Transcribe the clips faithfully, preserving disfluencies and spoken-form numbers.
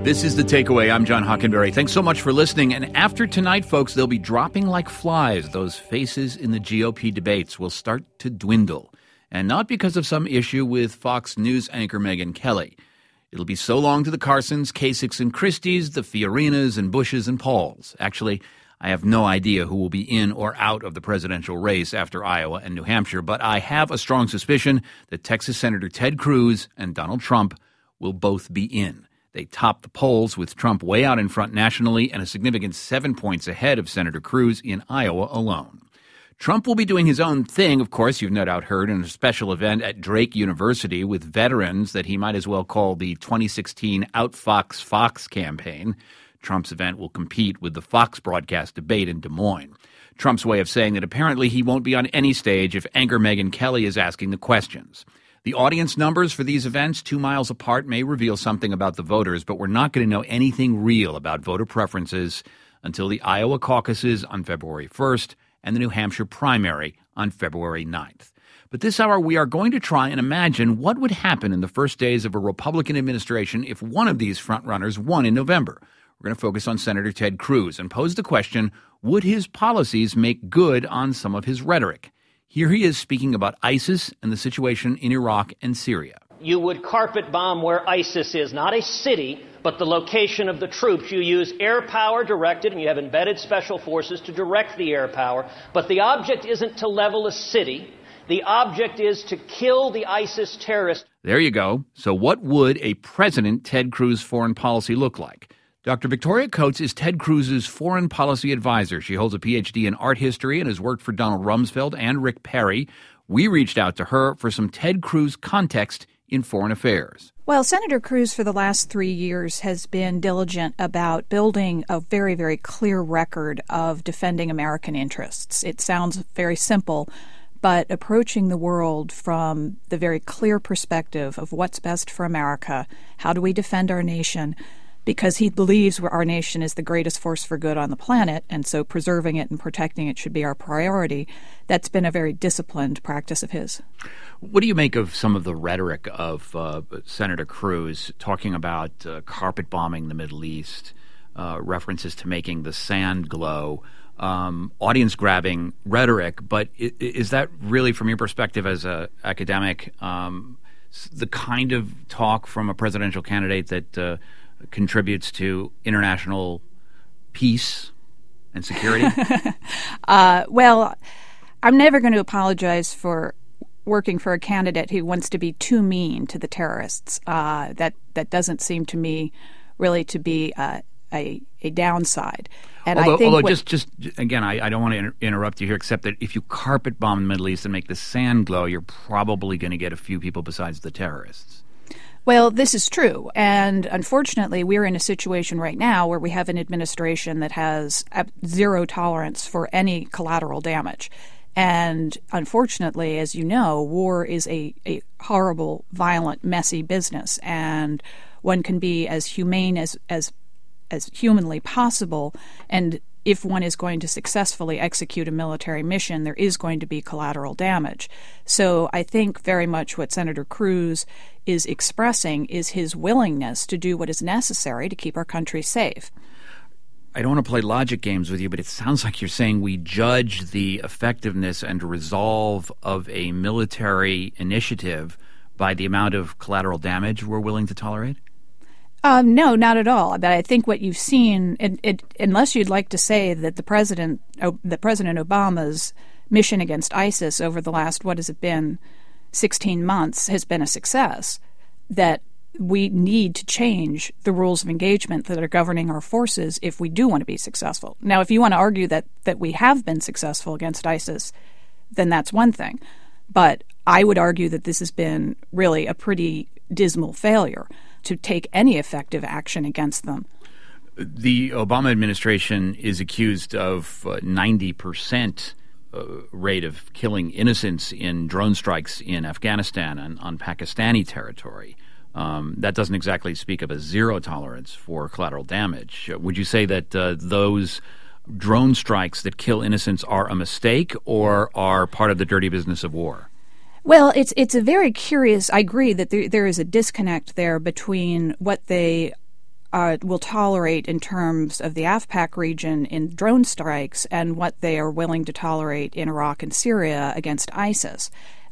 This is The Takeaway. I'm John Hockenberry. Thanks so much for listening. And after tonight, folks, they'll be dropping like flies. Those faces in the G O P debates will start to dwindle. And not because of some issue with Fox News anchor Megyn Kelly. It'll be so long to the Carsons, Kasichs and Christies, the Fiorinas and Bushes and Pauls. Actually, I have no idea who will be in or out of the presidential race after Iowa and New Hampshire, but I have a strong suspicion that Texas Senator Ted Cruz and Donald Trump will both be in. They topped the polls with Trump way out in front nationally and a significant seven points ahead of Senator Cruz in Iowa alone. Trump will be doing his own thing, of course, you've no doubt heard, in a special event at Drake University with veterans that he might as well call the twenty sixteen Outfox Fox campaign. Trump's event will compete with the Fox broadcast debate in Des Moines. Trump's way of saying that apparently he won't be on any stage if anchor Megyn Kelly is asking the questions. The audience numbers for these events, two miles apart, may reveal something about the voters, but we're not going to know anything real about voter preferences until the Iowa caucuses on February first and the New Hampshire primary on February ninth. But this hour, we are going to try and imagine what would happen in the first days of a Republican administration if one of these frontrunners won in November. We're going to focus on Senator Ted Cruz and pose the question, would his policies make good on some of his rhetoric? Here he is speaking about ISIS and the situation in Iraq and Syria. You would carpet bomb where ISIS is, not a city, but the location of the troops. You use air power directed, and you have embedded special forces to direct the air power. But the object isn't to level a city. The object is to kill the ISIS terrorists. There you go. So what would a President Ted Cruz foreign policy look like? Doctor Victoria Coates is Ted Cruz's foreign policy advisor. She holds a P H D in art history and has worked for Donald Rumsfeld and Rick Perry. We reached out to her for some Ted Cruz context in foreign affairs. Well, Senator Cruz for the last three years has been diligent about building a very, very clear record of defending American interests. It sounds very simple, but approaching the world from the very clear perspective of what's best for America, how do we defend our nation, because he believes our nation is the greatest force for good on the planet, and so preserving it and protecting it should be our priority. That's been a very disciplined practice of his. What do you make of some of the rhetoric of uh, Senator Cruz talking about uh, carpet bombing the Middle East, uh, references to making the sand glow, um, audience-grabbing rhetoric, but is that really, from your perspective as an academic, um, the kind of talk from a presidential candidate that uh, contributes to international peace and security? uh, well, I'm never going to apologize for working for a candidate who wants to be too mean to the terrorists. Uh, that that doesn't seem to me really to be uh, a a downside. And although, I think although what, just just again, I, I don't want to inter- interrupt you here, except that if you carpet bomb the Middle East and make the sand glow, you're probably going to get a few people besides the terrorists. Well, this is true. And unfortunately, we're in a situation right now where we have an administration that has zero tolerance for any collateral damage. And unfortunately, as you know, war is a, a horrible, violent, messy business. And one can be as humane as, as, as humanly possible. And if one is going to successfully execute a military mission, there is going to be collateral damage. So I think very much what Senator Cruz is expressing is his willingness to do what is necessary to keep our country safe. I don't want to play logic games with you, but it sounds like you're saying we judge the effectiveness and resolve of a military initiative by the amount of collateral damage we're willing to tolerate? Um, no, not at all. But I think what you've seen, it, it, unless you'd like to say that the president, oh, that President Obama's mission against ISIS over the last, what has it been, sixteen months has been a success, that we need to change the rules of engagement that are governing our forces if we do want to be successful. Now, if you want to argue that, that we have been successful against ISIS, then that's one thing. But I would argue that this has been really a pretty dismal failure to take any effective action against them. The Obama administration is accused of uh, ninety percent uh, rate of killing innocents in drone strikes in Afghanistan and on Pakistani territory. Um, that doesn't exactly speak of a zero tolerance for collateral damage. Uh, would you say that uh, those drone strikes that kill innocents are a mistake or are part of the dirty business of war? Well, it's it's a very curious. I agree that there, there is a disconnect there between what they uh, will tolerate in terms of the AfPak region in drone strikes and what they are willing to tolerate in Iraq and Syria against ISIS.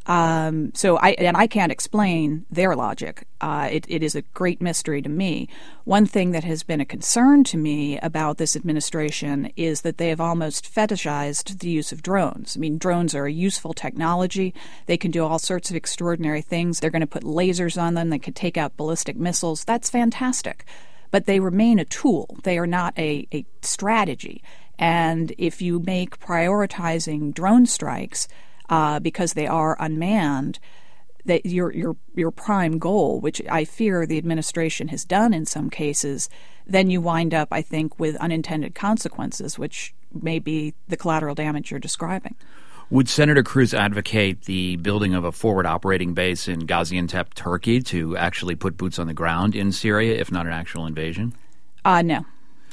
Um, so I and I can't explain their logic. Uh, it, it is a great mystery to me. One thing that has been a concern to me about this administration is that they have almost fetishized the use of drones. I mean, drones are a useful technology. They can do all sorts of extraordinary things. They're going to put lasers on them. They can take out ballistic missiles. That's fantastic. But they remain a tool. They are not a, a strategy. And if you make prioritizing drone strikes Uh, because they are unmanned, that your your your prime goal, which I fear the administration has done in some cases, then you wind up, I think, with unintended consequences, which may be the collateral damage you're describing. Would Senator Cruz advocate the building of a forward operating base in Gaziantep, Turkey, to actually put boots on the ground in Syria, if not an actual invasion? Uh, no.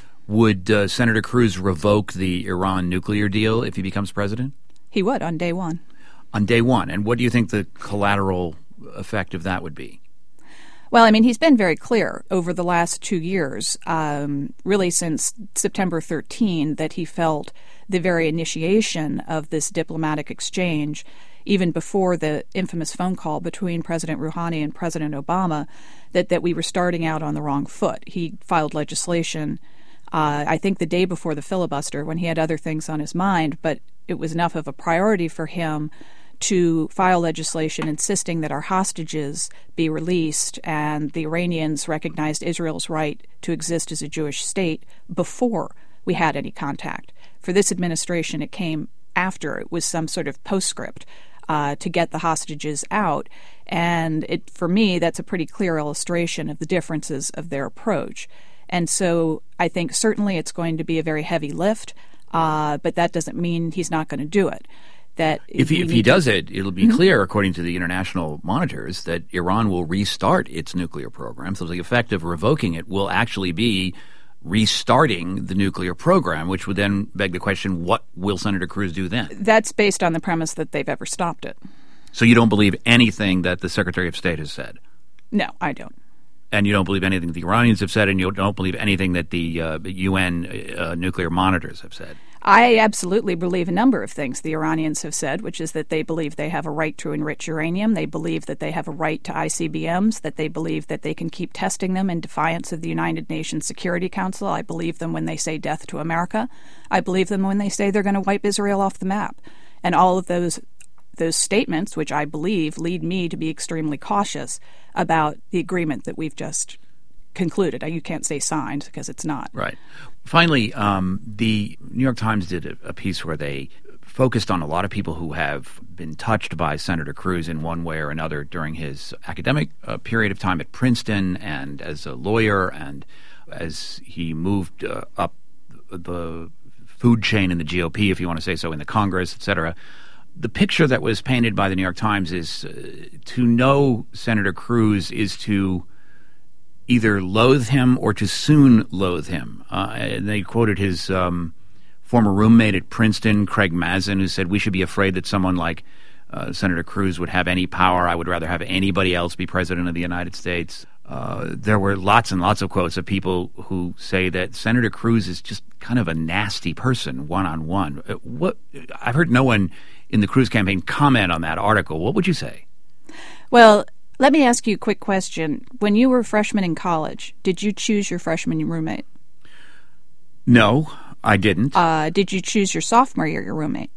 Would uh, Senator Cruz revoke the Iran nuclear deal if he becomes president? He would on day one. On day one. And what do you think the collateral effect of that would be? Well, I mean, he's been very clear over the last two years, um, really since September thirteenth, that he felt the very initiation of this diplomatic exchange, even before the infamous phone call between President Rouhani and President Obama, that, that we were starting out on the wrong foot. He filed legislation, uh, I think the day before the filibuster, when he had other things on his mind, but it was enough of a priority for him to file legislation insisting that our hostages be released and the Iranians recognized Israel's right to exist as a Jewish state before we had any contact. For this administration, it came after. It was some sort of postscript uh, to get the hostages out. And it, for me, that's a pretty clear illustration of the differences of their approach. And so I think certainly it's going to be a very heavy lift, uh, but that doesn't mean he's not going to do it. That if he, if he does it, it'll be mm-hmm. clear, according to the international monitors, that Iran will restart its nuclear program. So the effect of revoking it will actually be restarting the nuclear program, which would then beg the question, what will Senator Cruz do then? That's based on the premise that they've ever stopped it. So you don't believe anything that the Secretary of State has said? No, I don't. And you don't believe anything the Iranians have said, and you don't believe anything that the uh, U N uh, nuclear monitors have said? I absolutely believe a number of things the Iranians have said, which is that they believe they have a right to enrich uranium, they believe that they have a right to I C B Ms, that they believe that they can keep testing them in defiance of the United Nations Security Council. I believe them when they say death to America. I believe them when they say they're going to wipe Israel off the map. And all of those those statements, which I believe lead me to be extremely cautious about the agreement that we've just concluded. You can't say signed because it's not. Right. Finally, um, the New York Times did a, a piece where they focused on a lot of people who have been touched by Senator Cruz in one way or another during his academic uh, period of time at Princeton and as a lawyer and as he moved uh, up the food chain in the G O P, if you want to say so, in the Congress, et cetera. The picture that was painted by the New York Times is uh, to know Senator Cruz is to either loathe him or to soon loathe him. Uh, and they quoted his um, former roommate at Princeton, Craig Mazin, who said, we should be afraid that someone like uh, Senator Cruz would have any power. I would rather have anybody else be president of the United States. Uh, there were lots and lots of quotes of people who say that Senator Cruz is just kind of a nasty person, one-on-one. Uh, what I've heard no one in the Cruz campaign comment on that article. What would you say? Well, let me ask you a quick question. When you were a freshman in college, did you choose your freshman roommate? No, I didn't. Uh, did you choose your sophomore year, your roommate?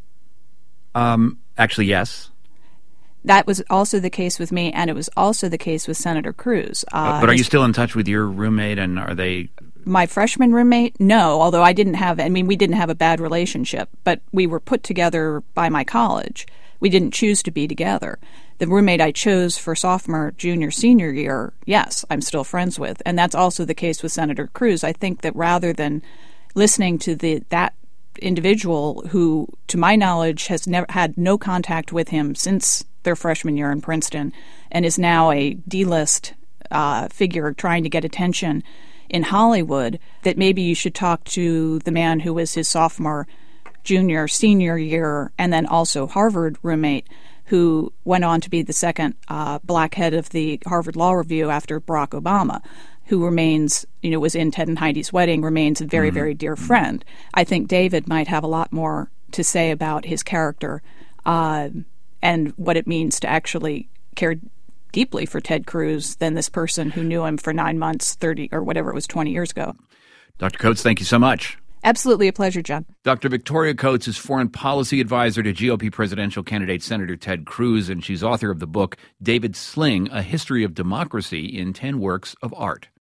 Um, actually, yes. That was also the case with me, and it was also the case with Senator Cruz. Uh, uh, but are you still in touch with your roommate, and are they... My freshman roommate? No, although I didn't have, I mean, we didn't have a bad relationship, but we were put together by my college. We didn't choose to be together. The roommate I chose for sophomore, junior, senior year, yes, I'm still friends with. And that's also the case with Senator Cruz. I think that rather than listening to the that individual who, to my knowledge, has never had no contact with him since their freshman year in Princeton and is now a D-list uh, figure trying to get attention in Hollywood, that maybe you should talk to the man who was his sophomore, junior, senior year, and then also Harvard roommate, who went on to be the second uh, black head of the Harvard Law Review after Barack Obama, who remains, you know, was in Ted and Heidi's wedding, remains a very, mm-hmm. very dear friend. I think David might have a lot more to say about his character uh, and what it means to actually care deeply for Ted Cruz than this person who knew him for nine months, thirty, or whatever it was, twenty years ago. Doctor Coates, thank you so much. Absolutely a pleasure, John. Doctor Victoria Coates is foreign policy advisor to G O P presidential candidate Senator Ted Cruz, and she's author of the book David Sling, A History of Democracy in ten Works of Art.